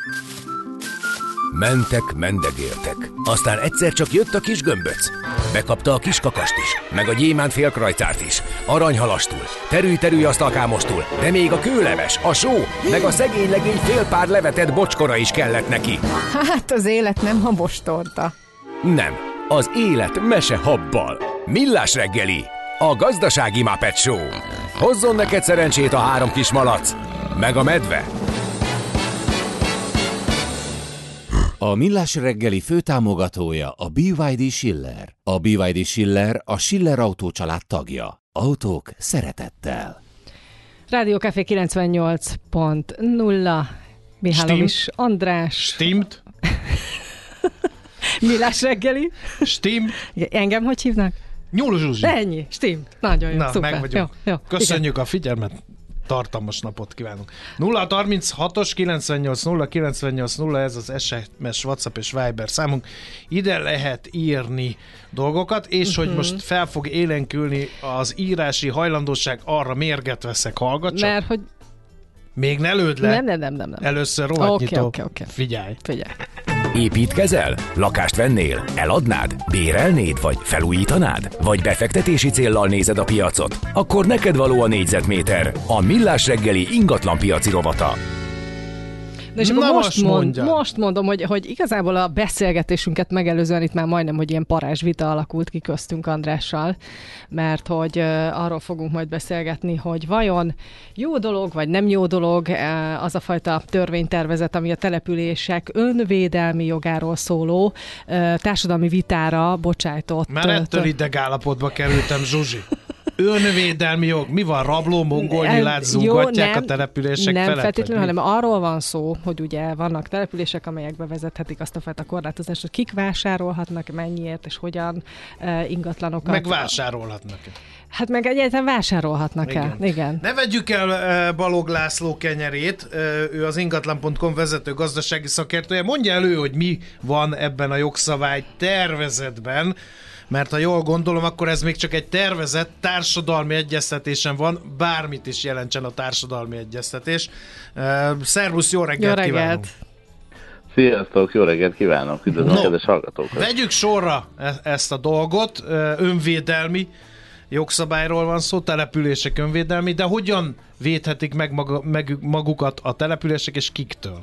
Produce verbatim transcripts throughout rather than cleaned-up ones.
Mentek, mendegéltek. Aztán egyszer csak jött a kis gömböc. Bekapta a kis kakast is, meg a gyémánt félkrajcárt is, aranyhalastul, terülj-terülj asztalkámostul, de még a kőleves, a só, meg a szegény legény fél pár levetett bocskora is kellett neki. Hát az élet nem habostorta. Nem, az élet mese habbal. Millás reggeli, a gazdasági Muppet Show. Hozzon neked szerencsét a három kis malac, meg a medve. A Millás reggeli főtámogatója a bé vé dé Schiller. A bé vé dé Schiller a Schiller Autó család tagja. Autók szeretettel. Rádió Café kilencvennyolc pont nulla. Mihálovics András. Stimmt. Millás reggeli. Stimmt. Engem hogy hívnak? Nyúl Zsuzsi. Ennyi, stimmt. Nagyon jó, Na, szuper. meg vagyunk. Jó, jó. Köszönjük Igen. a figyelmet. Tartalmas napot kívánunk. nulla harminchatos kilencvennyolc nulla kilencvennyolc nulla, ez az es em es, WhatsApp és Viber számunk. Ide lehet írni dolgokat, és uh-huh. hogy most fel fog élénkülni az írási hajlandóság, arra mérget veszek, hallgat csak. Mert hogy... Még ne lőd le. Nem, nem, nem, nem. nem. Először rovatnyitó. Oké, oké, oké. Figyelj. Figyelj. Építkezel? Lakást vennél? Eladnád? Bérelnéd? Vagy felújítanád? Vagy befektetési céllal nézed a piacot? Akkor neked való a négyzetméter, a Millás reggeli ingatlanpiaci rovata. Na és akkor Na most, most, mond, most mondom, hogy, hogy igazából a beszélgetésünket megelőzően itt már majdnem, hogy ilyen parázsvita alakult ki köztünk Andrással, mert hogy uh, arról fogunk majd beszélgetni, hogy vajon jó dolog, vagy nem jó dolog uh, az a fajta törvénytervezet, ami a települések önvédelmi jogáról szóló uh, társadalmi vitára bocsájtott. Már ettől idegállapotba kerültem, Zsuzsi. Önvédelmi jog. Mi van? Rabló, mongol nyilát zúgatják a települések nem felett? Nem feltétlenül, hanem arról van szó, hogy ugye vannak települések, amelyek bevezethetik azt a fajta korlátozást, hogy kik vásárolhatnak, mennyiért és hogyan uh, ingatlanokat. Meg vásárolhatnak. Hát meg egyáltalán vásárolhatnak Igen. el. Igen. Ne vegyük el uh, Balog László kenyerét, uh, ő az ingatlan pont com vezető gazdasági szakértője. Mondja elő, hogy mi van ebben a jogszabály tervezetben, mert ha jól gondolom, akkor ez még csak egy tervezett társadalmi egyeztetésen van, bármit is jelentsen a társadalmi egyeztetés. Uh, szervusz, jó reggelt, jó reggelt kívánunk! Sziasztok, jó reggelt kívánok, üdvözlöm a kedves hallgatókat! Vegyük sorra e- ezt a dolgot, uh, önvédelmi jogszabályról van szó, települések önvédelmi, de hogyan védhetik meg, maga, meg magukat a települések, és kiktől?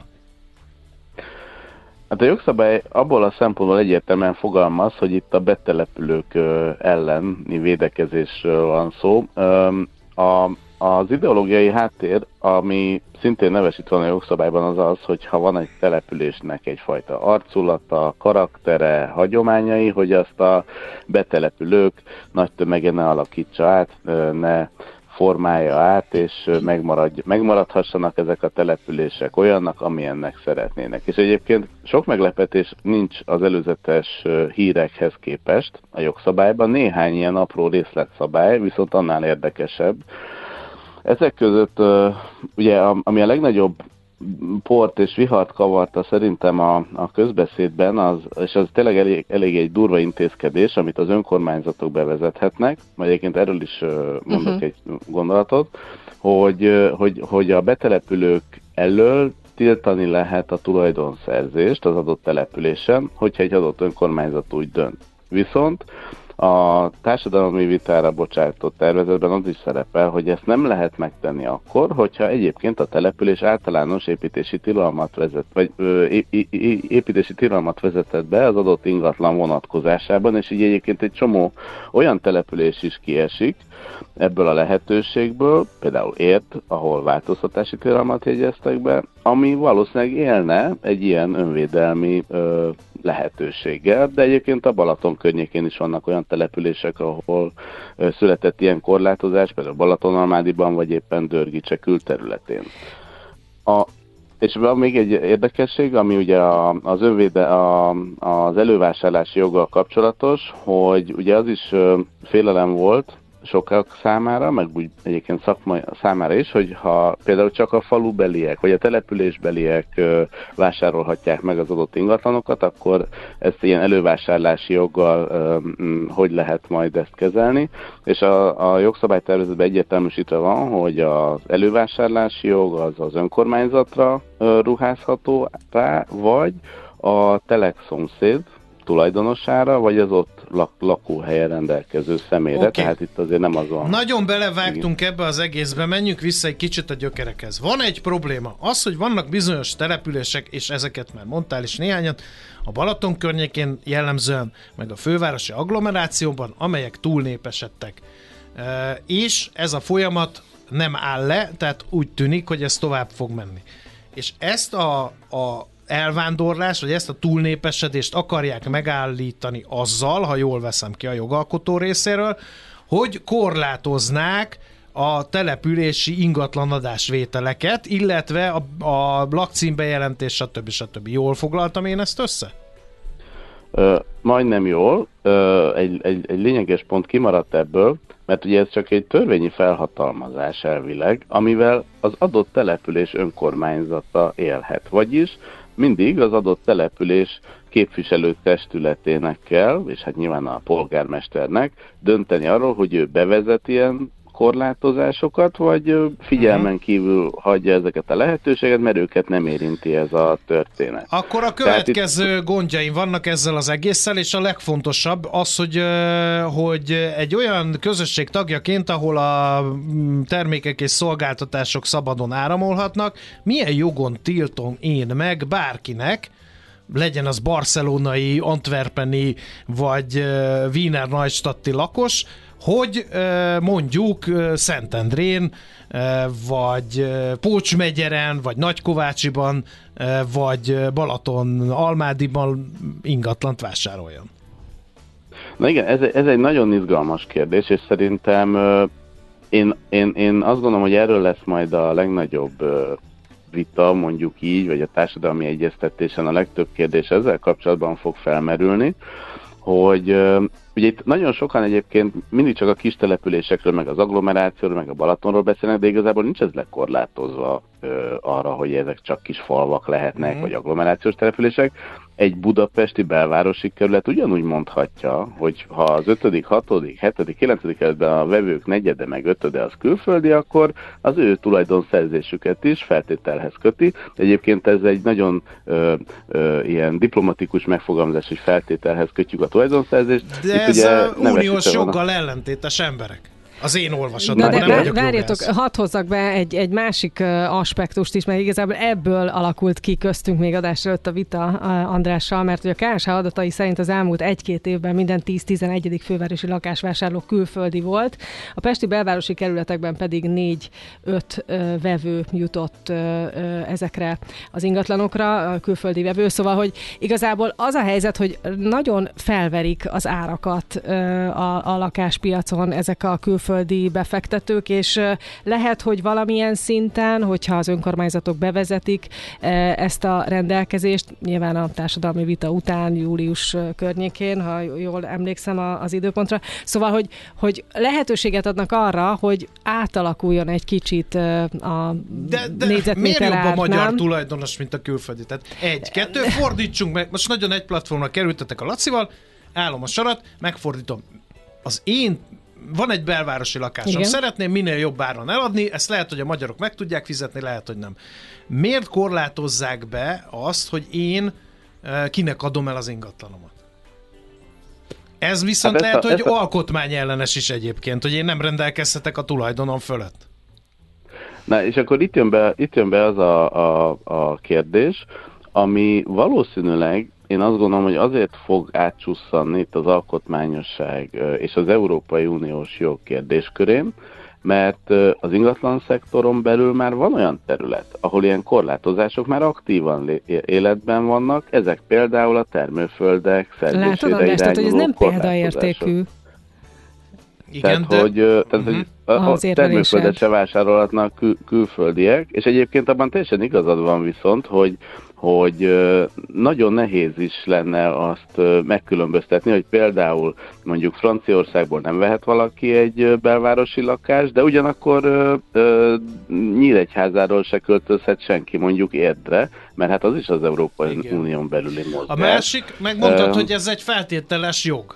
Hát a jogszabály abból a szempontból egyértelműen fogalmaz, hogy itt a betelepülők elleni védekezésről van szó. A, az ideológiai háttér, ami szintén nevesítve van a jogszabályban, az az, hogy ha van egy településnek egyfajta arculata, karaktere, hagyományai, hogy azt a betelepülők nagy tömege ne alakítsa át, ne formálja át, és megmaradj, megmaradhassanak ezek a települések olyannak, amilyennek szeretnének. És egyébként sok meglepetés nincs az előzetes hírekhez képest a jogszabályban, néhány ilyen apró részletszabály, viszont annál érdekesebb. Ezek között ugye, ami a legnagyobb port és vihart kavarta szerintem a, a közbeszédben, az, és az tényleg elég, elég egy durva intézkedés, amit az önkormányzatok bevezethetnek, majd egyébként erről is mondok uh-huh. egy gondolatot, hogy, hogy, hogy a betelepülők elől tiltani lehet a tulajdonszerzést az adott településen, hogyha egy adott önkormányzat úgy dönt. Viszont a társadalmi vitára bocsájtott tervezetben az is szerepel, hogy ezt nem lehet megtenni akkor, hogyha egyébként a település általános építési tilalmat vezet, vagy ö, é, é, építési tilalmat vezetett be az adott ingatlan vonatkozásában, és így egyébként egy csomó olyan település is kiesik ebből a lehetőségből, például Érd, ahol változtatási tilalmat jegyeztek be, ami valószínűleg élne egy ilyen önvédelmi ö, lehetőséggel, de egyébként a Balaton környékén is vannak olyan települések, ahol ö, született ilyen korlátozás, például Balatonalmádiban, vagy éppen Dörgicse külterületén. A, és van még egy érdekesség, ami ugye a, az, önvéde, a, az elővásárlási joggal kapcsolatos, hogy ugye az is ö, félelem volt, sokak számára, meg úgy egyébként szakmai számára is, hogy ha például csak a falubeliek, vagy a településbeliek ö, vásárolhatják meg az adott ingatlanokat, akkor ezt ilyen elővásárlási joggal ö, m, hogy lehet majd ezt kezelni, és a, a jogszabálytervezetben egyértelműsítve van, hogy az elővásárlási jog az az önkormányzatra ö, ruházható rá, vagy a telekszomszéd tulajdonosára, vagy az ott lak- lakóhelyen rendelkező személyre, okay. Tehát itt azért nem az van. Nagyon belevágtunk ebbe az egészbe, menjünk vissza egy kicsit a gyökerekhez. Van egy probléma, az, hogy vannak bizonyos települések, és ezeket már mondtál is néhányat, a Balaton környékén jellemzően, meg a fővárosi agglomerációban, amelyek túlnépesedtek. E, és ez a folyamat nem áll le, tehát úgy tűnik, hogy ez tovább fog menni. És ezt a, a elvándorlás, vagy ezt a túlnépesedést akarják megállítani azzal, ha jól veszem ki a jogalkotó részéről, hogy korlátoznák a települési ingatlanadásvételeket, illetve a, a lakcímbejelentés, stb. stb. Jól foglaltam én ezt össze? Ö, majdnem jól. Ö, egy, egy, egy lényeges pont kimaradt ebből, mert ugye ez csak egy törvényi felhatalmazás elvileg, amivel az adott település önkormányzata élhet. Vagyis mindig az adott település képviselő testületének kell, és hát nyilván a polgármesternek dönteni arról, hogy ő bevezet ilyen korlátozásokat, vagy figyelmen kívül hagyja ezeket a lehetőséget, mert őket nem érinti ez a történet. Akkor a következő itt... gondjaim vannak ezzel az egésszel, és a legfontosabb az, hogy, hogy egy olyan közösség tagjaként, ahol a termékek és szolgáltatások szabadon áramolhatnak, milyen jogon tiltom én meg bárkinek, legyen az barcelonai, antwerpeni vagy Wiener Neustadti lakos, hogy mondjuk Szentendrén, vagy Pócsmegyeren, vagy Nagykovácsiban, vagy Balaton Almádiban ingatlant vásároljon. Na igen, ez, ez egy nagyon izgalmas kérdés, és szerintem én, én, én azt gondolom, hogy erről lesz majd a legnagyobb vita, mondjuk így, vagy a társadalmi egyeztetésen a legtöbb kérdés ezzel kapcsolatban fog felmerülni, hogy uh, ugye itt nagyon sokan egyébként mindig csak a kis településekről, meg az agglomerációról, meg a Balatonról beszélnek, de igazából nincs ez lekorlátozva uh, arra, hogy ezek csak kis falvak lehetnek, mm. vagy agglomerációs települések. Egy budapesti belvárosi kerület ugyanúgy mondhatja, hogy ha az ötödik, hatodik, hetedik, kilencedik kerületben a vevők negyede meg ötöde az külföldi, akkor az ő tulajdonszerzésüket is feltételhez köti. Egyébként ez egy nagyon ö, ö, ilyen diplomatikus megfogalmazás, hogy feltételhez kötjük a tulajdonszerzést. De itt ez ugye uniós joggal a... ellentétes emberek. Az én olvasatom. De, de, de várjatok, hadd hozzak be egy, egy másik aspektust is, mert igazából ebből alakult ki köztünk még adás előtt a vita Andrással, mert ugye a ká es há adatai szerint az elmúlt egy-két évben minden tíz-tizenegyedik fővárosi lakásvásárló külföldi volt, a pesti belvárosi kerületekben pedig négy-öt vevő jutott ezekre az ingatlanokra, a külföldi vevő, szóval, hogy igazából az a helyzet, hogy nagyon felverik az árakat a, a lakáspiacon ezek a külföldi befektetők, és lehet, hogy valamilyen szinten, hogyha az önkormányzatok bevezetik ezt a rendelkezést, nyilván a társadalmi vita után, július környékén, ha jól emlékszem az időpontra, szóval, hogy, hogy lehetőséget adnak arra, hogy átalakuljon egy kicsit a de, de négyzetméter miért jobb ár, a magyar nem? tulajdonos, mint a külföldi? Tehát egy, kettő, fordítsunk meg, most nagyon egy platformra kerültetek a Lacival, állom a sarat, megfordítom. Az én van egy belvárosi lakásom, igen. Szeretném minél jobb áron eladni, ezt lehet, hogy a magyarok meg tudják fizetni, lehet, hogy nem. Miért korlátozzák be azt, hogy én kinek adom el az ingatlanomat? Ez viszont hát lehet, a, hogy a... alkotmányellenes is egyébként, hogy én nem rendelkezhetek a tulajdonom fölött. Na, és akkor itt jön be, itt jön be az a, a, a kérdés, ami valószínűleg én azt gondolom, hogy azért fog átcsusszanni itt az alkotmányosság és az Európai Uniós jog kérdéskörén, mert az ingatlan szektoron belül már van olyan terület, ahol ilyen korlátozások már aktívan életben vannak, ezek például a termőföldek szerzésére irányuló korlátozások. Látod, hogy ez nem példaértékű. Igen, tehát, de... hogy, tehát, uh-huh. hogy az érvelésed. Termőföldet se vásárolhatnak kül- külföldiek, és egyébként abban teljesen igazad van viszont, hogy hogy nagyon nehéz is lenne azt megkülönböztetni, hogy például mondjuk Franciaországból nem vehet valaki egy belvárosi lakást, de ugyanakkor Nyíregyházáról se költözhet senki mondjuk Érdre, mert hát az is az Európai Igen. Unión belüli mozgás. A másik, megmondtad, um, hogy ez egy feltételes jog.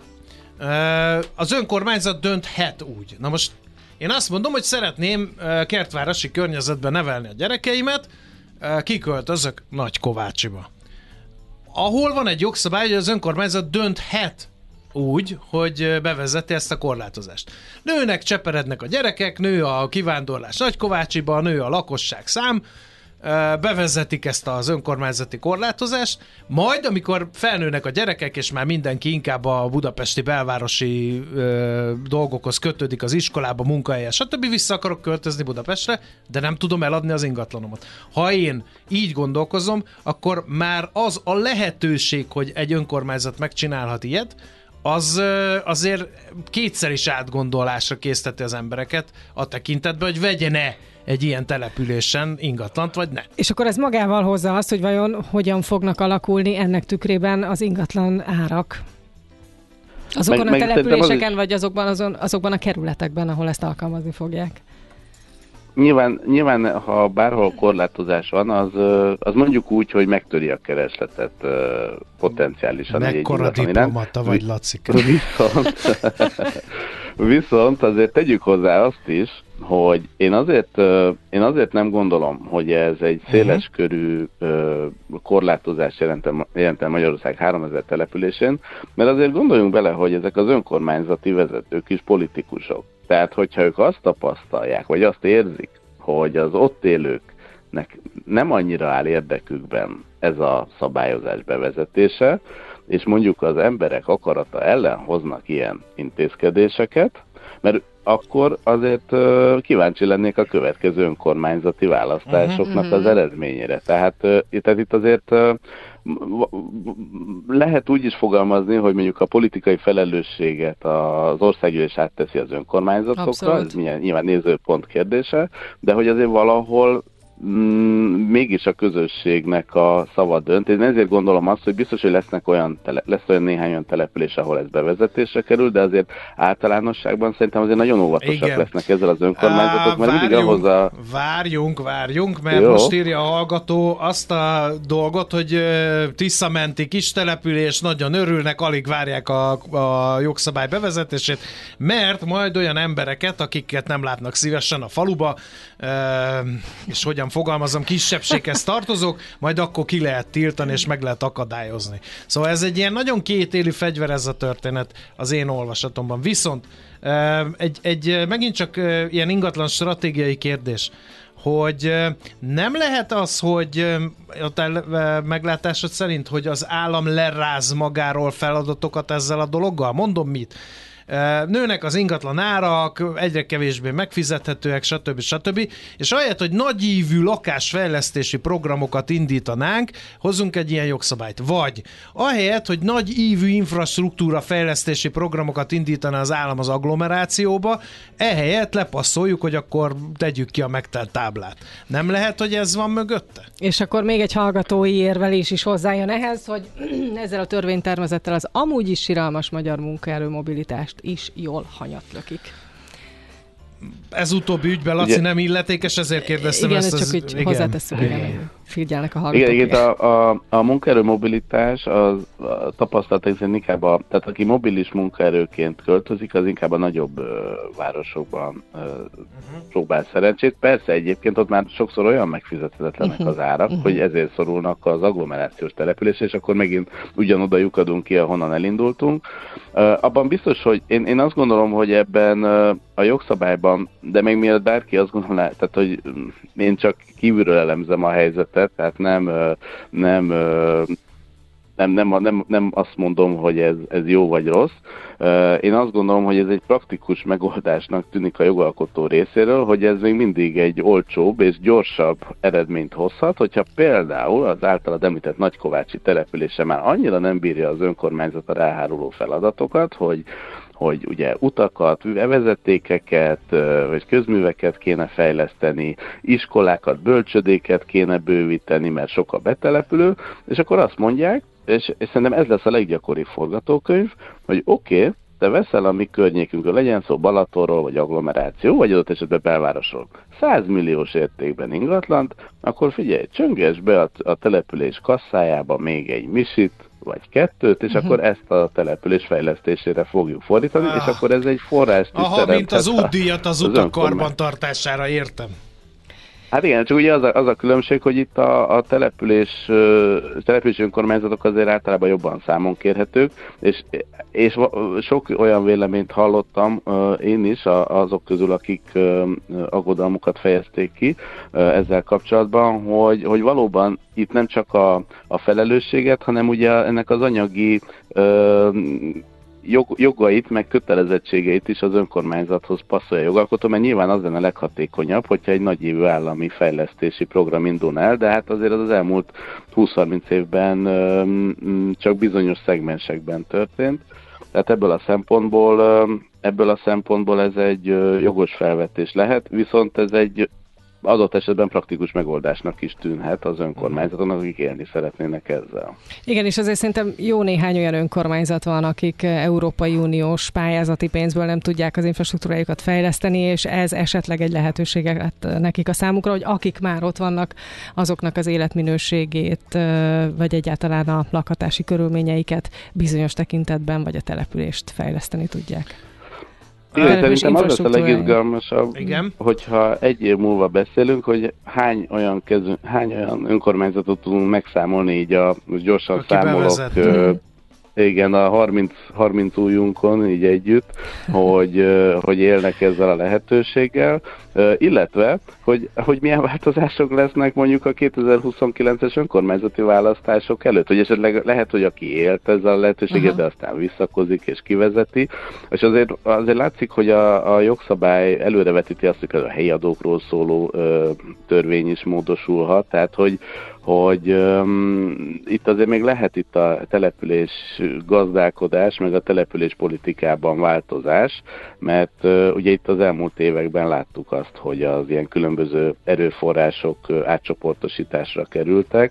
Az önkormányzat dönthet úgy. Na most én azt mondom, hogy szeretném kertvárosi környezetben nevelni a gyerekeimet, kiköltözök Nagykovácsiba. Ahol van egy jogszabály, hogy az önkormányzat dönthet úgy, hogy bevezeti ezt a korlátozást. Nőnek, cseperednek a gyerekek, nő a kivándorlás Nagykovácsiba, nő a lakosság szám, bevezetik ezt az önkormányzati korlátozást, majd amikor felnőnek a gyerekek, és már mindenki inkább a budapesti belvárosi ö, dolgokhoz kötődik, az iskolába, munkahelyen, stb. Vissza akarok költözni Budapestre, de nem tudom eladni az ingatlanomat. Ha én így gondolkozom, akkor már az a lehetőség, hogy egy önkormányzat megcsinálhat ilyet, az azért kétszer is átgondolásra készteti az embereket a tekintetben, hogy vegyen-e egy ilyen településen ingatlant, vagy ne. És akkor ez magával hozza azt, hogy vajon hogyan fognak alakulni ennek tükrében az ingatlan árak? Azokon meg, a településeken, is... vagy azokban, azon, azokban a kerületekben, ahol ezt alkalmazni fogják? Nyilván, nyilván, ha bárhol korlátozás van, az, az mondjuk úgy, hogy megtöri a keresletet potenciálisan. Mekkora diplomata vagy, Lacika. Viszont, viszont azért tegyük hozzá azt is, hogy én azért, én azért nem gondolom, hogy ez egy széles körű korlátozást jelentem, jelentem Magyarország háromezer településén, mert azért gondoljunk bele, hogy ezek az önkormányzati vezetők is politikusok. Tehát, hogyha ők azt tapasztalják, vagy azt érzik, hogy az ott élőknek nem annyira áll érdekükben ez a szabályozás bevezetése, és mondjuk az emberek akarata ellen hoznak ilyen intézkedéseket, mert akkor azért uh, kíváncsi lennék a következő önkormányzati választásoknak az eredményére. Tehát, uh, tehát itt azért uh, lehet úgy is fogalmazni, hogy mondjuk a politikai felelősséget az országgyűlés átteszi az önkormányzatokra, ez nyilván nézőpont kérdése, de hogy azért valahol Mm, mégis a közösségnek a szava dönt. Én ezért gondolom azt, hogy biztos, hogy lesznek olyan tele, lesz olyan néhány olyan település, ahol ez bevezetésre kerül, de azért általánosságban szerintem azért nagyon óvatosak Igen. lesznek ezzel az önkormányzatok, mert mindig ahhoz a... Várjunk, várjunk, mert Jó. most írja a hallgató azt a dolgot, hogy Tiszamenti kis település, nagyon örülnek, alig várják a, a jogszabály bevezetését, mert majd olyan embereket, akiket nem látnak szívesen a faluba, és hogyan fogalmazom, kisebbséghez tartozok, majd akkor ki lehet tiltani, és meg lehet akadályozni. Szóval ez egy ilyen nagyon kétélű fegyver ez a történet az én olvasatomban. Viszont egy, egy megint csak ilyen ingatlan stratégiai kérdés, hogy nem lehet az, hogy a te meglátásod szerint, hogy az állam leráz magáról feladatokat ezzel a dologgal? Mondom mit? Nőnek az ingatlan árak, egyre kevésbé megfizethetőek, stb. stb. És ahelyett, hogy nagyívű lakásfejlesztési programokat indítanánk, hozzunk egy ilyen jogszabályt. Vagy ahelyett, hogy nagyívű infrastruktúra fejlesztési programokat indítana az állam az agglomerációba, ehelyett lepasszoljuk, hogy akkor tegyük ki a megtelt táblát. Nem lehet, hogy ez van mögötte? És akkor még egy hallgatói érvelés is hozzájön ehhez, hogy ezzel a törvénytervezettel az amúgy is siralmas magyar munkaerő mobilitást is jól hanyatlökik. Ez utóbbi ügyben, Laci, nem illetékes, ezért kérdeztem igen, ezt. Igen, csak az... úgy igen. hozzátesszük, igen. Figyelnek a hallgatók. Igen, igen a, a, a munkaerő mobilitás az a tapasztalatok szerint inkább a, tehát aki mobilis munkaerőként költözik, az inkább a nagyobb ö, városokban ö, uh-huh. próbál szerencsét. Persze egyébként ott már sokszor olyan megfizethetetlenek uh-huh. az árak, uh-huh. hogy ezért szorulnak az agglomerációs településre, és akkor megint ugyanoda lyukadunk ki, ahonnan elindultunk. Ö, abban biztos, hogy én, én azt gondolom, hogy ebben ö, a jogszabályban, de még mielőtt bárki azt gondolná, tehát hogy én csak kívülről elemzem a helyzetet, tehát nem, nem, nem, nem, nem, nem azt mondom, hogy ez, ez jó vagy rossz. Én azt gondolom, hogy ez egy praktikus megoldásnak tűnik a jogalkotó részéről, hogy ez még mindig egy olcsóbb és gyorsabb eredményt hozhat, hogyha például az általad említett nagykovácsi települése már annyira nem bírja az önkormányzatra ráháruló feladatokat, hogy hogy ugye utakat, vezetékeket, vagy közműveket kéne fejleszteni, iskolákat, bölcsödéket kéne bővíteni, mert sok a betelepülő, és akkor azt mondják, és, és szerintem ez lesz a leggyakoribb forgatókönyv, hogy oké, okay, te veszel a mi környékünkről, legyen szó Balatonról, vagy agglomeráció, vagy adott esetben belvárosról, száz milliós értékben ingatlant, akkor figyelj, csönges be a, a település kasszájába még egy misit, vagy kettőt, és uh-huh. akkor ezt a település fejlesztésére fogjuk fordítani, ah. és akkor ez egy forrás. Aha, mint az útdíjat az, az utak karbantartására, értem. Hát igen, csak ugye az a, az a különbség, hogy itt a, a település, települési önkormányzatok azért általában jobban számon kérhetők, és, és sok olyan véleményt hallottam én is azok közül, akik aggodalmukat fejezték ki ezzel kapcsolatban, hogy, hogy valóban itt nem csak a, a felelősséget, hanem ugye ennek az anyagi Jog, jogait, meg kötelezettségeit is az önkormányzathoz passzolja a jogalkotó, mert nyilván az lenne leghatékonyabb, hogyha egy nagyévű állami fejlesztési program indulna el, de hát azért az, az elmúlt húsz-harminc évben ö, csak bizonyos szegmensekben történt. Tehát ebből a szempontból, ö, ebből a szempontból ez egy ö, jogos felvetés lehet, viszont ez egy adott esetben praktikus megoldásnak is tűnhet az önkormányzatoknak, akik élni szeretnének ezzel. Igen, és azért szerintem jó néhány olyan önkormányzat van, akik Európai Uniós pályázati pénzből nem tudják az infrastruktúrájukat fejleszteni, és ez esetleg egy lehetőséget nekik a számukra, hogy akik már ott vannak, azoknak az életminőségét, vagy egyáltalán a lakhatási körülményeiket bizonyos tekintetben, vagy a települést fejleszteni tudják. Igen, szerintem az lesz a legizgalmasabb, igen, hogyha egy év múlva beszélünk, hogy hány olyan, kezű, hány olyan önkormányzatot tudunk megszámolni, így a gyorsan aki számolok, ö, igen, a harminc, harminc újunkon így együtt, hogy, hogy élnek ezzel a lehetőséggel, illetve, hogy, hogy milyen változások lesznek mondjuk a kétezer-huszonkilences önkormányzati választások előtt, hogy esetleg lehet, hogy aki élt ezzel a lehetőséget, uh-huh. de aztán visszakozik és kivezeti, és azért, azért látszik, hogy a, a jogszabály előrevetíti azt, hogy a helyi adókról szóló ö, törvény is módosulhat, tehát hogy hogy um, itt azért még lehet itt a település gazdálkodás, meg a település politikában változás, mert uh, ugye itt az elmúlt években láttuk azt, hogy az ilyen különböző erőforrások uh, átcsoportosításra kerültek,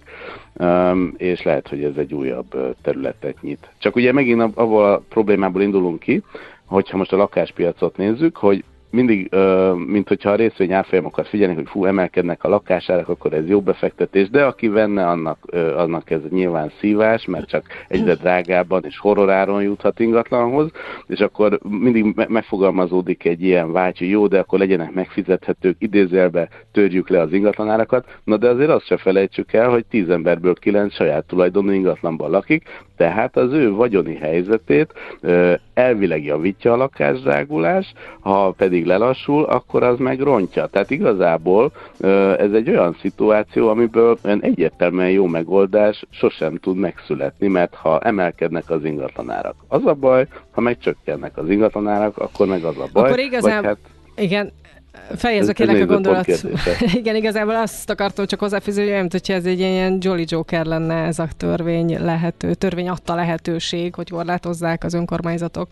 um, és lehet, hogy ez egy újabb uh, területet nyit. Csak ugye megint abból a problémából indulunk ki, hogyha most a lakáspiacot nézzük, hogy mindig, uh, mint hogyha a részvény árfolyamokat figyelnek, hogy fú, emelkednek a lakásárak, akkor ez jó befektetés, de aki venne, annak, uh, annak ez nyilván szívás, mert csak egyre drágábban és horroráron juthat ingatlanhoz, és akkor mindig me- megfogalmazódik egy ilyen vágy, hogy jó, de akkor legyenek megfizethetők, idézőjelbe törjük le az ingatlanárakat, na de azért azt se felejtsük el, hogy tíz emberből kilenc saját tulajdonú ingatlanban lakik, tehát az ő vagyoni helyzetét uh, elvileg javítja a lakásdrágulás, ha pedig lelassul, akkor az meg rontja. Tehát igazából ez egy olyan szituáció, amiből olyan egyértelműen jó megoldás sosem tud megszületni, mert ha emelkednek az ingatlanárak, az a baj, ha meg csökkennek az ingatlanárak, akkor meg az a baj. Akkor igazán, hát, igen, fejezze kérlek a gondolat. Igen, igazából azt akartam csak hozzáfűzni, hogy olyan, hogyha ez egy ilyen Jolly Joker lenne ez a törvény lehető, törvény adta lehetőség, hogy korlátozzák az önkormányzatok,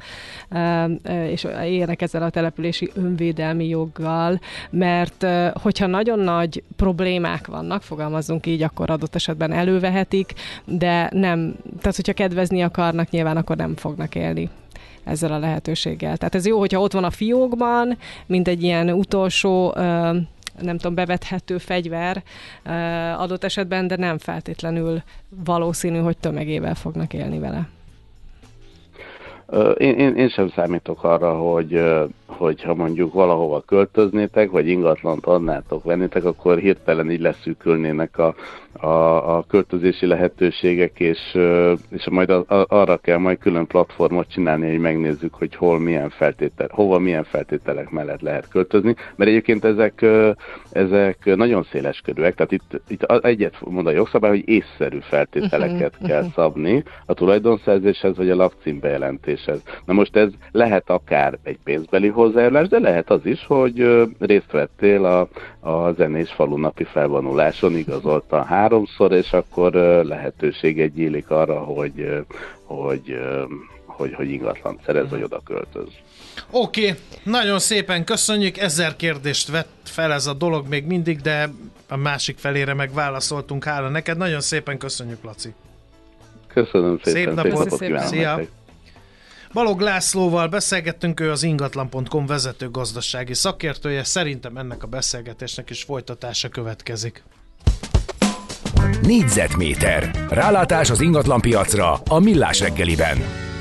és élnek ezzel a települési önvédelmi joggal, mert hogyha nagyon nagy problémák vannak, fogalmazzunk így, akkor adott esetben elővehetik, de nem, tehát hogyha kedvezni akarnak, nyilván akkor nem fognak élni ezzel a lehetőséggel. Tehát ez jó, hogyha ott van a fiókban, mint egy ilyen utolsó, nem tudom, bevethető fegyver adott esetben, de nem feltétlenül valószínű, hogy tömegével fognak élni vele. Én, én, én sem számítok arra, hogy, hogy ha mondjuk valahova költöznétek, vagy ingatlant adnátok, vennétek, akkor hirtelen így leszűkülnének a, a, a költözési lehetőségek, és, és majd a, a, arra kell majd külön platformot csinálni, hogy megnézzük, hogy hol milyen feltétel, hova milyen feltételek mellett lehet költözni, mert egyébként ezek, ezek nagyon széles körűek, tehát itt, itt egyet mond a jogszabály, hogy észszerű feltételeket uh-huh, kell uh-huh. szabni a tulajdonszerzéshez, vagy a lakcímbejelentéshez. Na most ez lehet akár egy pénzbeli hozzájárulás, de lehet az is, hogy részt vettél a, a zenés falunapi felvonuláson, igazoltan háromszor, és akkor lehetőséget nyílik arra, hogy, hogy, hogy, hogy ingatlan szerez, vagy oda költöz. Oké, okay. Nagyon szépen köszönjük, ezer kérdést vett fel ez a dolog még mindig, de a másik felére meg válaszoltunk, hála neked. Nagyon szépen köszönjük, Laci. Köszönöm szépen. Szép napot, szép napot kívánok. Szia. Nektek. Balog Lászlóval beszélgettünk, ő az ingatlan pont com vezető gazdasági szakértője. Szerintem ennek a beszélgetésnek is folytatása következik. Négyzetméter. Rálátás az ingatlanpiacra a Millás reggeliben.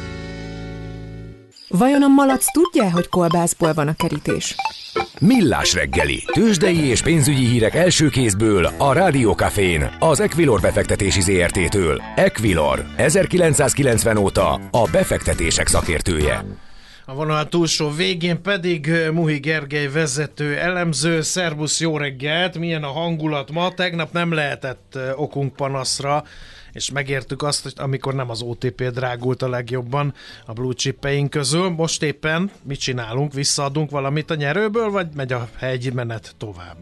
Vajon a malac tudja, hogy kolbászból van a kerítés? Millás reggeli. Tőzsdei és pénzügyi hírek első kézből a Rádió Cafén, az Equilor befektetési zé er té-től. Equilor, ezerkilencszázkilencven óta a befektetések szakértője. A vonal túlsó végén pedig Muhi Gergely vezető elemző. Szerbusz, jó reggelt! Milyen a hangulat ma? Tegnap nem lehetett okunk panaszra, és megértük azt, hogy amikor nem az o té pé drágult a legjobban a blue chippeink közül. Most éppen mit csinálunk? Visszaadunk valamit a nyerőből, vagy megy a hegymenet tovább?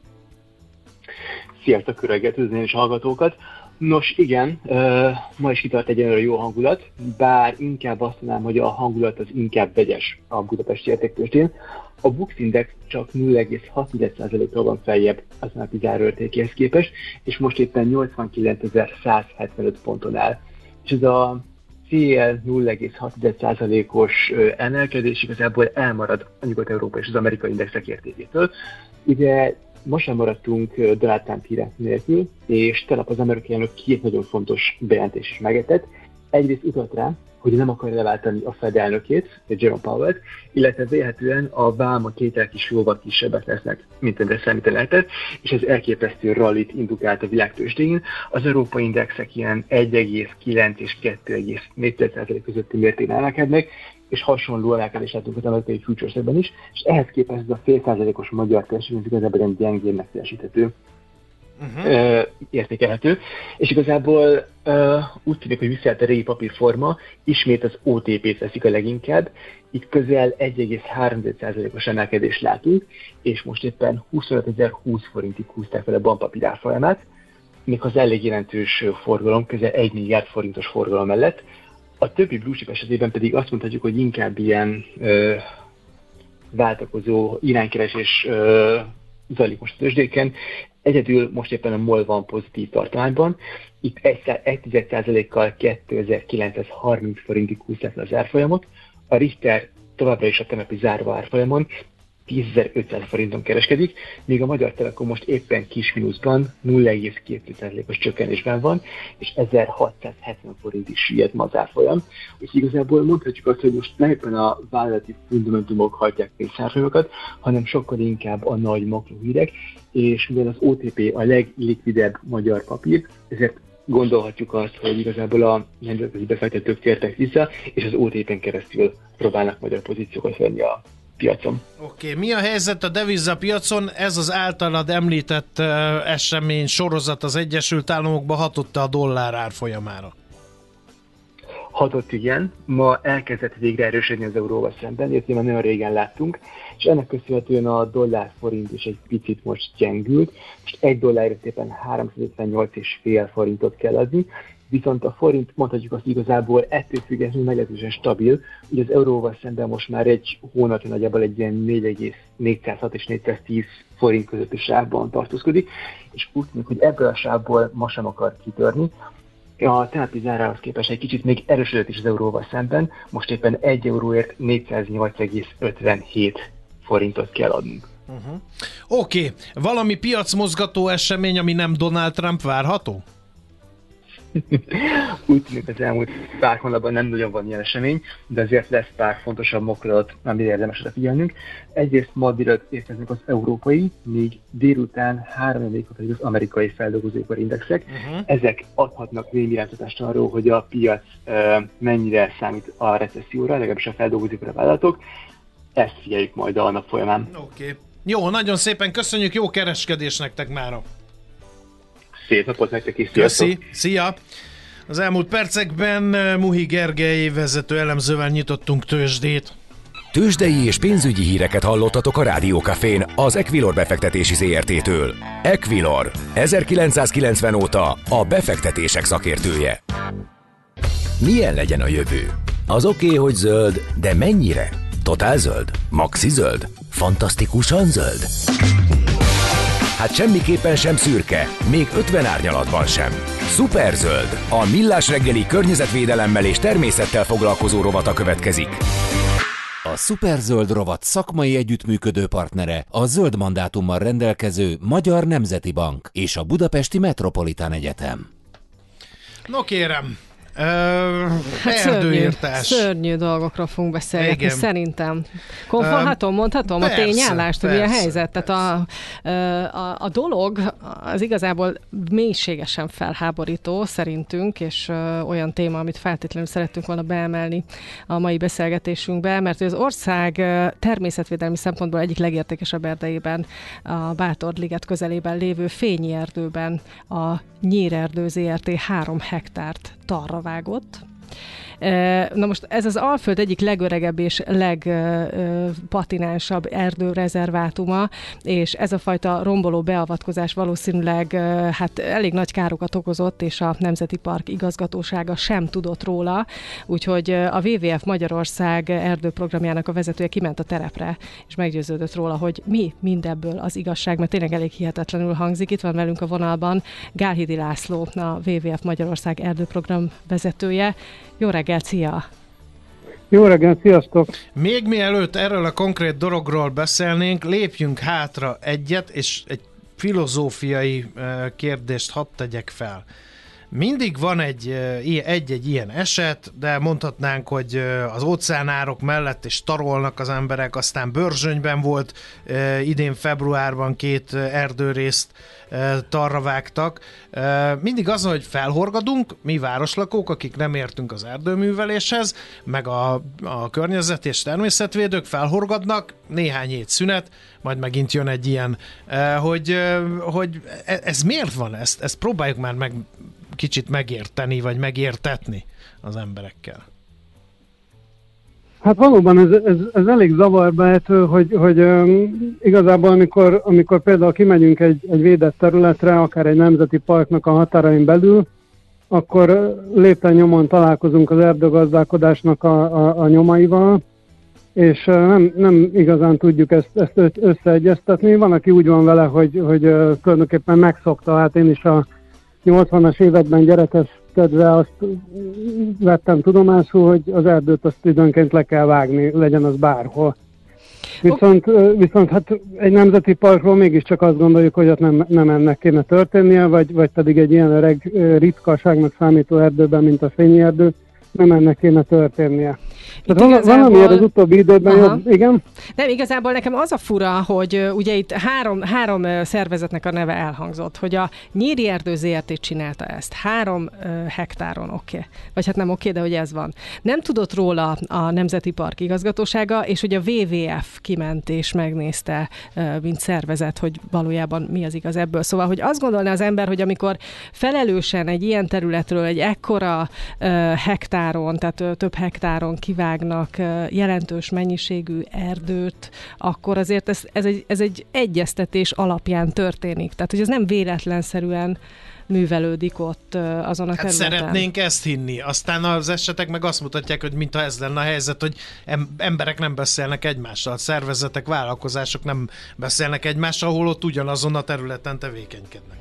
Sziasztok, reggelt, üdvözlöm is hallgatókat! Nos igen, ma is kitart egy olyan jó hangulat, bár inkább azt mondanám, hogy a hangulat az inkább vegyes a budapesti értéktőzsdén. A Bux Index csak nulla egész hat százalékkal van feljebb az napi záróértékéhez képest, és most éppen nyolcvankilencezer-százhetvenöt ponton áll. És ez a cél nulla egész hat százalékos emelkedés igazából elmarad a Nyugat-Európa és az amerikai indexek értékétől. Ugye ma sem maradtunk Donald Trump híre nélkül, és tegnap az amerikai elnök két nagyon fontos bejelentés is megetett. Egyrészt utalt rá, hogy nem akar leváltani a Fed elnökét, Jerome Powell-t, illetve vélhetően a vámok tételek is jóval kisebbek lesznek, mint amire számítani lehetett, és ez elképesztő rallit indukált a világtőzsdén. Az európai indexek ilyen egy egész kilenc és kettő egész négy százalék közötti mértékben emelkednek, és hasonló emelkedést látunk az amerikai futuresekben is, és ehhez képest ez a fél százalékos magyar teljesítmény az igazából egy gyengén megteljesíthető. Uh-huh. Uh, értékelhető, és igazából uh, úgy tűnik, hogy visszaállt a régi papírforma, ismét az o té pét veszik a leginkább, itt közel egy egész három százalékos emelkedést látunk, és most éppen huszonötezer-húsz forintig húzták fel a bankpapír árfolyamát, még az elég jelentős forgalom, közel egy milliárd forintos forgalom mellett. A többi blue chip esetében pedig azt mondhatjuk, hogy inkább ilyen uh, váltakozó iránykeresés uh, zajlik most a tőzsdéken. Egyedül most éppen a MOL van pozitív tartományban, itt egy százalékkal kétezer-kilencszázharminc forintig húzták le az árfolyamot, a Richter továbbra is a tegnapi zárva árfolyamon tízezer-ötszáz forinton kereskedik, míg a Magyar Telekom most éppen kis mínuszban nulla egész két százalékos csökkenésben van, és ezerhatszázhetven forintig süllyedt ma az árfolyam. Úgyhogy igazából mondhatjuk azt, hogy most nem éppen a vállalati fundamentumok hajtják még árfolyamokat, hanem sokkal inkább a nagy makrohírek, és mivel az o té pé a leglikvidebb magyar papír, ezért gondolhatjuk azt, hogy igazából a nemzetközi befektetők tértek vissza, és az o té pén keresztül próbálnak magyar pozíciókat venni a piacon. Oké, okay. Mi a helyzet a devizapiacon? Ez az általad említett uh, esemény sorozat az Egyesült Államokban hatott-e a dollár árfolyamára? Hatott, igen. Ma elkezdett végre erősödni az euróval szemben, illetve már nagyon régen láttunk, és ennek köszönhetően a dollár forint is egy picit most gyengült. Most egy dollárért éppen háromszázötvennyolc egész öt forintot kell adni, viszont a forint mondhatjuk azt igazából ettől függetlenül meglehetősen stabil, ugye az euróval szemben most már egy hónapja nagyjából egy ilyen négy egész négyszázhat és négyszáztíz forint közötti sávban tartózkodik, és úgy tűnik, hogy ebből a sávból ma sem akar kitörni. A tegnapi zárához képest egy kicsit még erősödött is az euróval szemben, most éppen egy euróért négyszáznyolc egész ötvenhét forintot kell adnunk. Uh-huh. Oké, okay. Valami piacmozgató esemény, ami nem Donald Trump várható? Úgy tűnik, az elmúlt pár hónapban nem nagyon van ilyen esemény, de azért lesz pár fontosabb mokrodat, amire érdemes figyelnünk. Egyrészt ma délután érkeznek az európai, míg délután három emlékot pedig az amerikai feldolgozóipari indexek. Uh-huh. Ezek adhatnak némi irányítást arról, hogy a piac uh, mennyire számít a recesszióra, legalábbis a feldolgozóipari vállalatok. Ezt figyeljük majd a nap folyamán. Oké. Okay. Jó, nagyon szépen köszönjük, jó kereskedés nektek mára! Szép napot nektek is, köszi, szia! Az elmúlt percekben Muhi Gergely vezető elemzővel nyitottunk tőzsdét. Tőzsdei és pénzügyi híreket hallottatok a Rádió Cafén az Equilor befektetési zé er té-től. Equilor, ezerkilencszázkilencven óta a befektetések szakértője. Milyen legyen a jövő? Az oké, okay, hogy zöld, de mennyire? Totál zöld? Maxi zöld? Fantasztikusan zöld? Hát semmiképpen sem szürke, még ötven árnyalatban sem. Szuperzöld, a Millás reggeli környezetvédelemmel és természettel foglalkozó rovata következik. A Szuperzöld rovat szakmai együttműködő partnere a zöld mandátummal rendelkező Magyar Nemzeti Bank és a Budapesti Metropolitán Egyetem. No kérem, Uh, hát erdőírtás. Szörnyű, szörnyű dolgokról fogunk beszélgetni, igen. Szerintem. Konformhatom, mondhatom persze, a tényállást, hogy a helyzet. Tehát a, a, a dolog az igazából mélységesen felháborító szerintünk, és olyan téma, amit feltétlenül szerettünk volna beemelni a mai beszélgetésünkbe, mert az ország természetvédelmi szempontból egyik legértékesebb erdejében, a Bátor-liget közelében lévő Fényi erdőben a Nyírerdő zé er té három hektárt tarra vágott. Na most ez az Alföld egyik legöregebb és legpatinánsabb erdőrezervátuma, és ez a fajta romboló beavatkozás valószínűleg hát elég nagy károkat okozott, és a Nemzeti Park igazgatósága sem tudott róla, úgyhogy a dupla vé vé ef Magyarország erdőprogramjának a vezetője kiment a terepre, és meggyőződött róla, hogy mi mindebből az igazság, mert tényleg elég hihetetlenül hangzik. Itt van velünk a vonalban Gálhidi László, a dupla vé vé ef Magyarország erdőprogram vezetője. Jó reggelt, szia! Jó reggelt, sziasztok! Még mielőtt erről a konkrét dologról beszélnénk, lépjünk hátra egyet, és egy filozófiai kérdést hadd tegyek fel. Mindig van egy, egy-egy ilyen eset, de mondhatnánk, hogy az óceánárok mellett is tarolnak az emberek, aztán Börzsönyben volt idén februárban két erdőrészt tarra vágtak. Mindig az, hogy felhorgadunk, mi városlakók, akik nem értünk az erdőműveléshez, meg a, a környezet és természetvédők felhorgadnak, néhány hét szünet, majd megint jön egy ilyen, hogy, hogy ez miért van? Ezt, ezt próbáljuk már meg kicsit megérteni, vagy megértetni az emberekkel. Hát valóban ez, ez, ez elég zavarba ejtő, hogy, hogy um, igazából amikor, amikor például kimegyünk egy, egy védett területre, akár egy nemzeti parknak a határain belül, akkor lépten nyomon találkozunk az erdőgazdálkodásnak a, a, a nyomaival, és uh, nem, nem igazán tudjuk ezt, ezt összeegyeztetni. Van, aki úgy van vele, hogy, hogy uh, tulajdonképpen megszokta, hát én is a nyolcvanas években gyerekeskedve azt vettem tudomásul, hogy az erdőt azt időnként le kell vágni, legyen az bárhol. Viszont, viszont hát egy nemzeti parkról mégiscsak azt gondoljuk, hogy ott nem, nem ennek kéne történnie, vagy, vagy pedig egy ilyen öreg ritkaságnak számító erdőben, mint a Fényi erdő, nem ennek kéne történnie. Tehát igazából... valamiért az utóbbi időben jobb, igen? Nem, igazából nekem az a fura, hogy uh, ugye itt három, három uh, szervezetnek a neve elhangzott, hogy a Nyíri Erdő zé er té csinálta ezt, három uh, hektáron, oké. Okay. Vagy hát nem oké, okay, de hogy ez van. Nem tudott róla a Nemzeti Park igazgatósága, és ugye a dupla vé vé ef kiment és megnézte, uh, mint szervezet, hogy valójában mi az igaz ebből. Szóval, hogy azt gondolná az ember, hogy amikor felelősen egy ilyen területről, egy ekkora uh, hektáron, tehát uh, több hektáron kivágnak jelentős mennyiségű erdőt, akkor azért ez, ez, egy, ez egy egyeztetés alapján történik. Tehát, hogy ez nem véletlenszerűen művelődik ott azon a hát területen. Szeretnénk ezt hinni. Aztán az esetek meg azt mutatják, hogy mintha ez lenne a helyzet, hogy emberek nem beszélnek egymással, szervezetek, vállalkozások nem beszélnek egymással, ahol ott ugyanazon a területen tevékenykednek.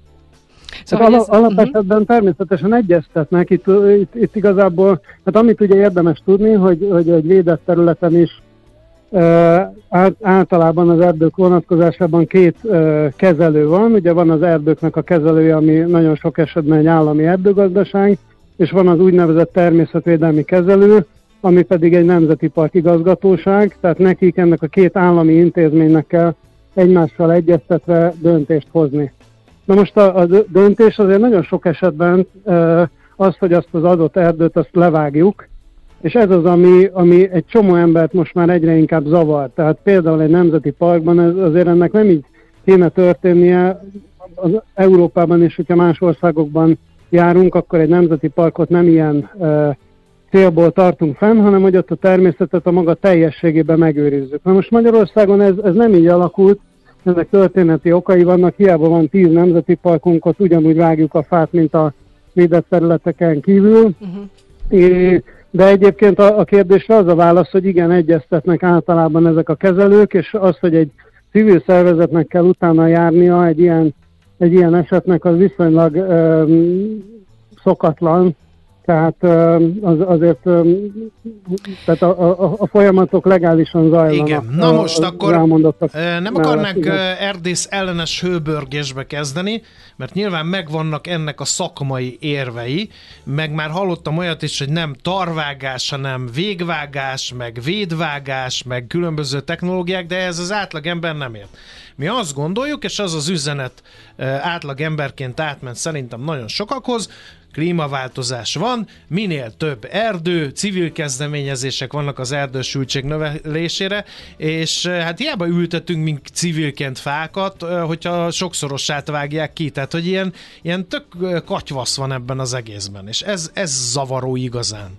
Szóval hát al- alapesetben uh-huh. természetesen egyeztetnek. Itt, itt, itt igazából, hát amit ugye érdemes tudni, hogy, hogy egy védett területen is e, át, általában az erdők vonatkozásában két e, kezelő van. Ugye van az erdőknek a kezelője, ami nagyon sok esetben egy állami erdőgazdaság, és van az úgynevezett természetvédelmi kezelő, ami pedig egy nemzeti park igazgatóság, tehát nekik ennek a két állami intézménynek kell egymással egyeztetve döntést hozni. Na most a, a döntés azért nagyon sok esetben e, az, hogy azt az adott erdőt, azt levágjuk, és ez az, ami, ami egy csomó embert most már egyre inkább zavar. Tehát például egy nemzeti parkban ez, azért ennek nem így kéne történnie. Az Európában is, hogyha más országokban járunk, akkor egy nemzeti parkot nem ilyen e, célból tartunk fenn, hanem hogy ott a természetet a maga teljességében megőrizzük. Na most Magyarországon ez, ez nem így alakult, ennek történeti okai vannak, hiába van tíz nemzeti parkunk, ott ugyanúgy vágjuk a fát, mint a védett területeken kívül. Uh-huh. É, De egyébként a, a kérdésre az a válasz, hogy igen, egyeztetnek általában ezek a kezelők, és az, hogy egy civil szervezetnek kell utána járnia egy ilyen, egy ilyen esetnek, az viszonylag um, szokatlan. Tehát az, azért tehát a, a, a folyamatok legálisan zajlanak. Igen, na most a, akkor nem akarnánk mellett, erdész ellenes hőbörgésbe kezdeni, mert nyilván megvannak ennek a szakmai érvei, meg már hallottam olyat is, hogy nem tarvágás, hanem végvágás, meg védvágás, meg különböző technológiák, de ez az átlagember nem ért. Mi azt gondoljuk, és az az üzenet átlagemberként átment szerintem nagyon sokakhoz, klímaváltozás van, minél több erdő, civil kezdeményezések vannak az erdősültség növelésére, és hát hiába ültetünk mink civilként fákat, hogyha sokszorosát vágják ki, tehát hogy ilyen, ilyen tök katyvasz van ebben az egészben, és ez, ez zavaró igazán.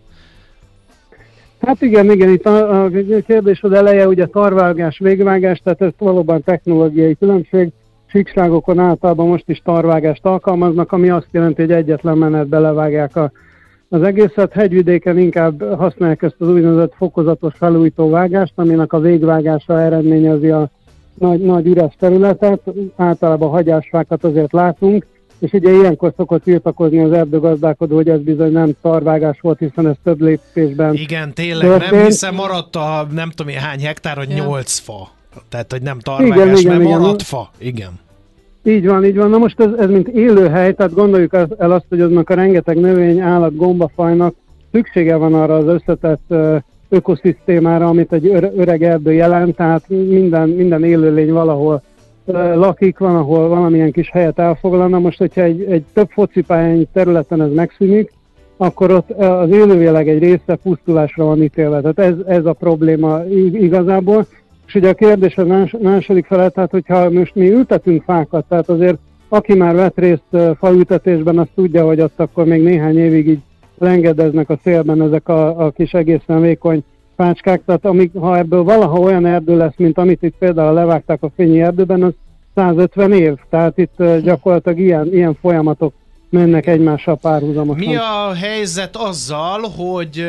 Hát igen, igen, itt a, a kérdésed eleje ugye tarvágás, végvágás, tehát ez valóban technológiai különbség. Síkságokon általában most is tarvágást alkalmaznak, ami azt jelenti, hogy egyetlen menetbe levágják a, az egészet. Hegyvidéken inkább használják ezt az úgynevezett fokozatos felújító vágást, aminek a végvágása eredményezi a nagy, nagy üres területet. Általában hagyásfákat azért látunk, és ugye ilyenkor szokott tiltakozni az erdőgazdálkodó, hogy ez bizony nem tarvágás volt, hiszen ez több lépésben. Igen, tényleg, történt. Nem, hiszen maradt a nem tudom én hány hektáron, ja. nyolc fa. Tehát, hogy nem tarvágás, igen, mert igen, maradt igen. fa. Igen. Így van, így van. Na most ez, ez mint élőhely, tehát gondoljuk el azt, hogy aznak a rengeteg növény, állat, gombafajnak szüksége van arra az összetett ökoszisztémára, amit egy öreg erdő jelent, tehát minden, minden élőlény valahol lakik, van, ahol valamilyen kis helyet elfoglalna. Most, hogyha egy, egy több focipályányi területen ez megszűnik, akkor ott az élővilág egy része pusztulásra van ítélve. Tehát ez, ez a probléma igazából. És ugye a kérdés a második fele, tehát hogyha most mi ültetünk fákat, tehát azért aki már vett részt faültetésben, az tudja, hogy ott akkor még néhány évig így lengedeznek a szélben ezek a, a kis egészen vékony fácskák, tehát amíg, ha ebből valaha olyan erdő lesz, mint amit itt például levágták a Fényi erdőben, az százötven év, tehát itt gyakorlatilag ilyen, ilyen folyamatok mennek egymással párhuzamosan. Mi a helyzet azzal, hogy,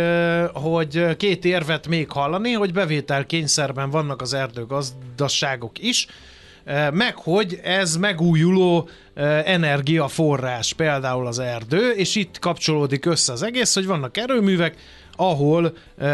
hogy két érvet még hallani, hogy bevételkényszerben vannak az erdőgazdaságok is, meg hogy ez megújuló energiaforrás, például az erdő, és itt kapcsolódik össze az egész, hogy vannak erőművek, ahol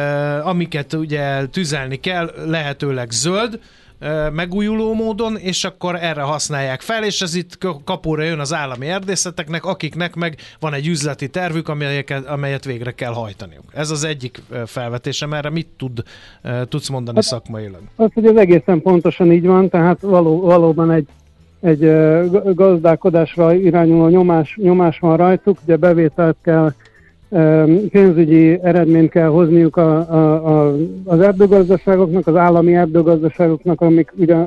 amiket ugye tüzelni kell, lehetőleg zöld, megújuló módon, és akkor erre használják fel, és ez itt kapóra jön az állami erdészeteknek, akiknek meg van egy üzleti tervük, amelyet, amelyet végre kell hajtaniuk. Ez az egyik felvetésem, erre mit tud, tudsz mondani hát, szakmailag? Az, hogy ez egészen pontosan így van, tehát való, valóban egy, egy gazdálkodásra irányuló nyomás, nyomás van rajtuk, ugye bevételt kell, pénzügyi eredményt kell hozniuk a, a, a, az erdőgazdaságoknak, az állami erdőgazdaságoknak, amik ugye,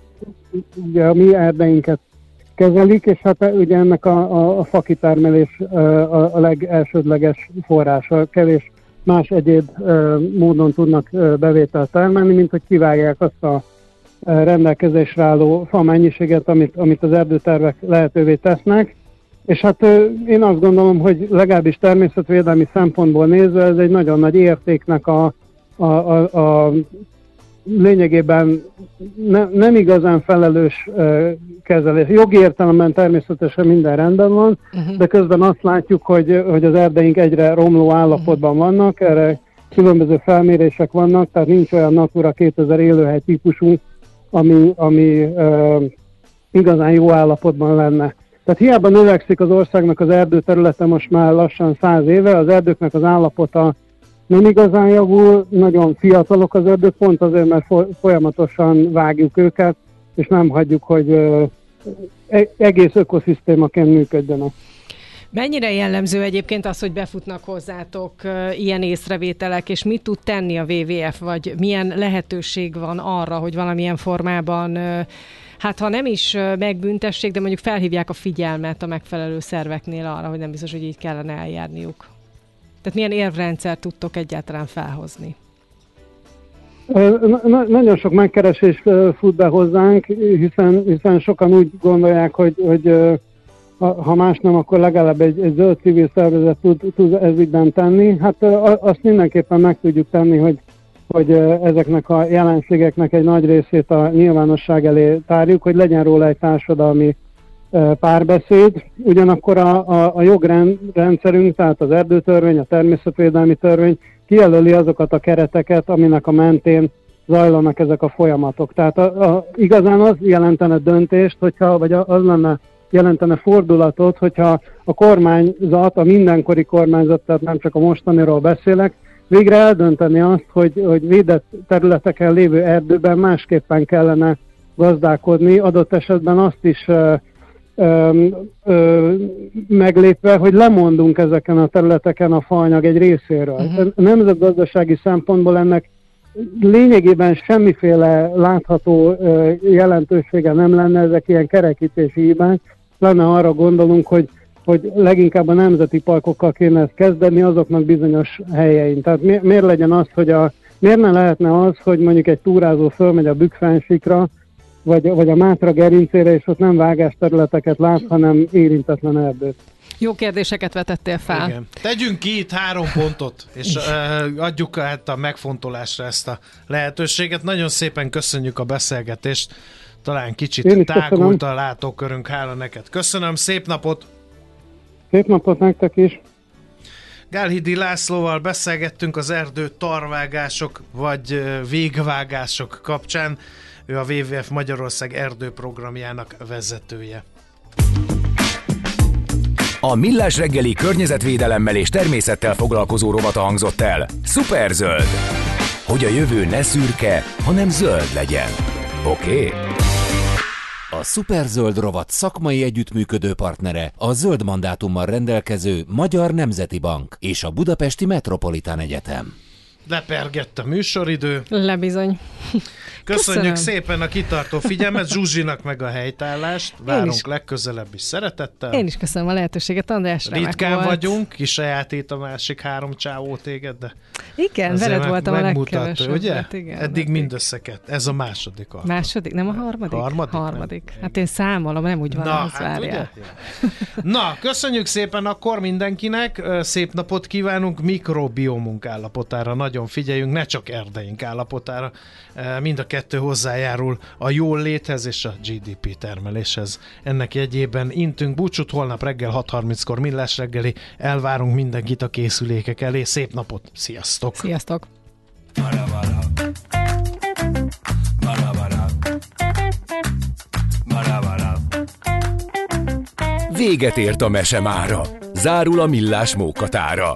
ugye a mi erdeinket kezelik, és hát ugye ennek a, a, a fakitermelés a, a legelsődleges forrása. Kevés más egyéb módon tudnak bevételt termelni, mint hogy kivágják azt a rendelkezésre álló fa mennyiséget, amit, amit az erdőtervek lehetővé tesznek. És hát én azt gondolom, hogy legalábbis természetvédelmi szempontból nézve ez egy nagyon nagy értéknek a, a, a, a lényegében ne, nem igazán felelős uh, kezelés. Jogi értelemben természetesen minden rendben van, uh-huh. de közben azt látjuk, hogy, hogy az erdeink egyre romló állapotban vannak, erre különböző felmérések vannak, tehát nincs olyan Natura kétezer élőhely típusú, ami, ami uh, igazán jó állapotban lenne. Tehát hiába növekszik az országnak az erdőterülete most már lassan száz éve, az erdőknek az állapota nem igazán javul, nagyon fiatalok az erdők, pont azért, mert folyamatosan vágjuk őket, és nem hagyjuk, hogy egész ökoszisztémaként működjenek. Mennyire jellemző egyébként az, hogy befutnak hozzátok ilyen észrevételek, és mit tud tenni a dupla vé vé ef, vagy milyen lehetőség van arra, hogy valamilyen formában, hát ha nem is megbüntessék, de mondjuk felhívják a figyelmet a megfelelő szerveknél arra, hogy nem biztos, hogy így kellene eljárniuk. Tehát milyen érvrendszer tudtok egyáltalán felhozni? Na, nagyon sok megkeresés fut be hozzánk, hiszen, hiszen sokan úgy gondolják, hogy, hogy ha más nem, akkor legalább egy, egy zöld civil szervezet tud, tud ez ügyben tenni. Hát azt mindenképpen meg tudjuk tenni, hogy, hogy ezeknek a jelenségeknek egy nagy részét a nyilvánosság elé tárjuk, hogy legyen róla egy társadalmi párbeszéd. Ugyanakkor a, a, a jogrendszerünk, tehát az erdőtörvény, a természetvédelmi törvény kijelöli azokat a kereteket, aminek a mentén zajlanak ezek a folyamatok. Tehát a, a, igazán az jelentene döntést, hogyha, vagy az lenne jelentene fordulatot, hogyha a kormányzat, a mindenkori kormányzat, tehát nem csak a mostaniról beszélek, végre eldönteni azt, hogy, hogy védett területeken lévő erdőben másképpen kellene gazdálkodni, adott esetben azt is ö, ö, ö, meglépve, hogy lemondunk ezeken a területeken a faanyag egy részéről. Uh-huh. Nemzetgazdasági szempontból ennek lényegében semmiféle látható ö, jelentősége nem lenne, ezek ilyen kerekítési hibák. Lenne arra gondolunk, hogy, hogy leginkább a nemzeti parkokkal kéne ezt kezdeni, azoknak bizonyos helyein. Tehát mi, miért legyen az, hogy a, miért ne lehetne az, hogy mondjuk egy túrázó fölmegy a Bükkfennsíkra, vagy, vagy a Mátra gerincére, és ott nem vágás területeket lát, hanem érintetlen erdőt. Jó kérdéseket vetettél fel. Igen. Tegyünk ki itt három pontot, és uh, adjuk hát a megfontolásra ezt a lehetőséget. Nagyon szépen köszönjük a beszélgetést. Talán kicsit tágult a látókörünk, hála neked. Köszönöm, szép napot! Szép napot nektek is! Gálhidi Lászlóval beszélgettünk az erdő tarvágások vagy végvágások kapcsán. Ő a dupla vé vé ef Magyarország erdőprogramjának vezetője. A Millás reggeli környezetvédelemmel és természettel foglalkozó rovata hangzott el. Szuperzöld! Hogy a jövő ne szürke, hanem zöld legyen. Oké? Okay? A Szuperzöld rovat szakmai együttműködő partnere a zöld mandátummal rendelkező Magyar Nemzeti Bank és a Budapesti Metropolitán Egyetem. Lepergett a műsoridő. Lebizony. Köszönjük Köszönöm. szépen a kitartó figyelmet, Zsuzsinak meg a helytállást. Várunk legközelebb is szeretettel. Én is köszönöm a lehetőséget, András. Ritkán vagyunk, kisajátít a másik három csávó téged, de igen, veled voltam a legkevesebb. Ugye? Igen, eddig mindössze kett. Ez a második alkalom. Második? Nem a harmadik? Harmadik? Harmadik. Hát én számolom, nem úgy van. Na, hát ugye? Na, köszönjük szépen akkor mindenkinek, szép napot kívánunk, mikrobiomunk állapotára nagyon figyeljünk, ne csak erdeink állapotára, mind a kettő hozzájárul a jól léthez és a gé dé pé termeléshez. Ennek jegyében intünk búcsút, holnap reggel hat harminckor Millás reggeli, elvárunk mindenkit a készülékek elé, szép napot, sziasztok! Sziasztok! Véget ért a mese mára, zárul a Millás mókatára.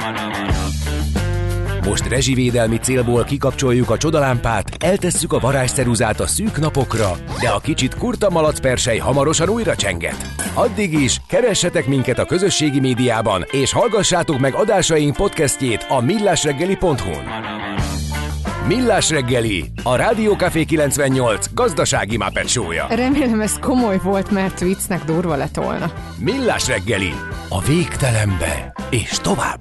Most rezsivédelmi célból kikapcsoljuk a csodalámpát, eltesszük a varázsceruzát a szűk napokra, de a kicsit kurta malacpersely hamarosan újra csenget. Addig is keressetek minket a közösségi médiában, és hallgassátok meg adásaink podcastjét a millásreggeli pont hu-n. Millás reggeli, a Rádió Café kilencvennyolc gazdasági Muppet show-ja. Remélem ez komoly volt, mert viccnek durva lett volna. Millás reggeli, a végtelenbe és tovább.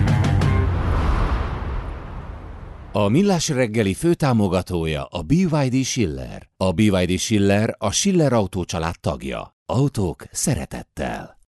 A Millás reggeli főtámogatója a bé vé dé Schiller. A bé vé dé Schiller a Schiller Autó család tagja. Autók szeretettel.